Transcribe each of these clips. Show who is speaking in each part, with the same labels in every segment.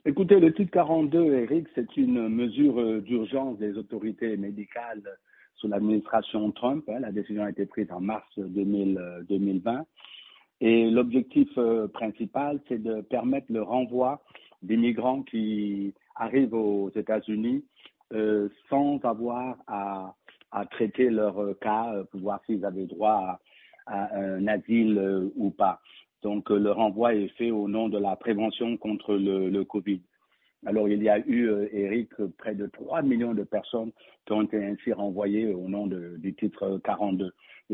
Speaker 1: Écoutez, le titre 42, Eric, c'est une mesure d'urgence des autorités médicales sous l'administration Trump. La décision a été prise en mars 2020. Et l'objectif principal, c'est de permettre le renvoi des migrants qui arrivent aux États-Unis sans avoir à traiter leur cas pour voir s'ils avaient droit à un asile ou pas. Donc, le renvoi est fait au nom de la prévention contre le Covid. Alors, il y a eu, Eric, près de 3 millions de personnes qui ont été ainsi renvoyées au nom du titre 42.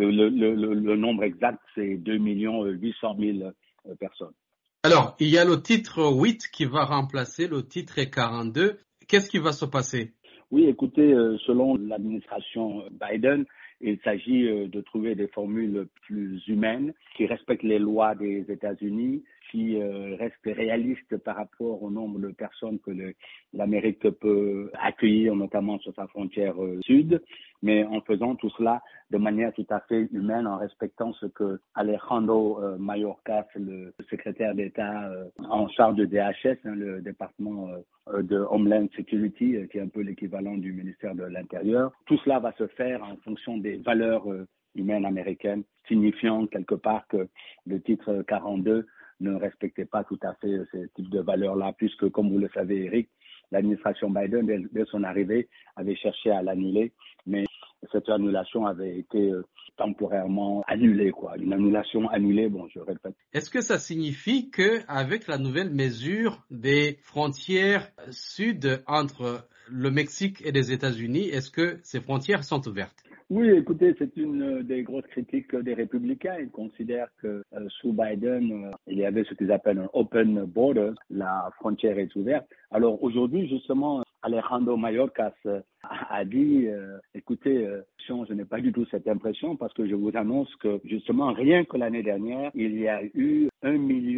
Speaker 1: Le nombre exact, c'est 2 800 000 personnes.
Speaker 2: Alors, il y a le titre 8 qui va remplacer le titre 42. Qu'est-ce qui va se passer?
Speaker 1: Oui, écoutez, selon l'administration Biden, il s'agit de trouver des formules plus humaines qui respectent les lois des États-Unis, qui restent réalistes par rapport au nombre de personnes que l'Amérique peut accueillir, notamment sur sa frontière sud, mais en faisant tout cela de manière tout à fait humaine, en respectant ce que Alejandro Mayorkas, le secrétaire d'État en charge de DHS, le département de Homeland Security, qui est un peu l'équivalent du ministère de l'Intérieur. Tout cela va se faire en fonction des valeurs humaines américaines, signifiant quelque part que le titre 42 ne respectait pas tout à fait ce type de valeurs-là, puisque, comme vous le savez, Eric, l'administration Biden, dès son arrivée, avait cherché à l'annuler, mais cette annulation avait été temporairement annulée, quoi. Une annulation annulée, bon, je répète.
Speaker 2: Est-ce que ça signifie qu'avec la nouvelle mesure des frontières sud entre le Mexique et les États-Unis, est-ce que ces frontières sont ouvertes?
Speaker 1: Oui, écoutez, c'est une des grosses critiques des républicains. Ils considèrent que sous Biden, il y avait ce qu'ils appellent un open border, la frontière est ouverte. Alors aujourd'hui, justement, Alejandro Mayorkas a dit, écoutez, je n'ai pas du tout cette impression parce que je vous annonce que justement, rien que l'année dernière, il y a eu 1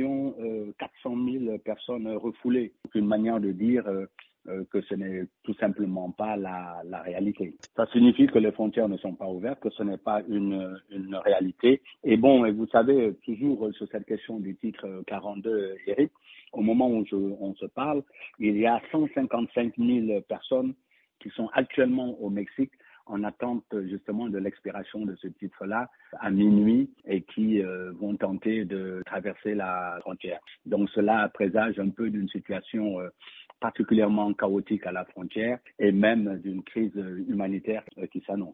Speaker 1: 400 000 personnes refoulées. Une manière de dire que ce n'est tout simplement pas la réalité. Ça signifie que les frontières ne sont pas ouvertes, que ce n'est pas une réalité. Et bon, et vous savez, toujours sur cette question du titre 42, Eric, au moment où on se parle, il y a 155 000 personnes qui sont actuellement au Mexique en attente justement de l'expiration de ce titre-là à minuit et qui vont tenter de traverser la frontière. Donc cela présage un peu d'une situation particulièrement chaotique à la frontière et même d'une crise humanitaire qui s'annonce.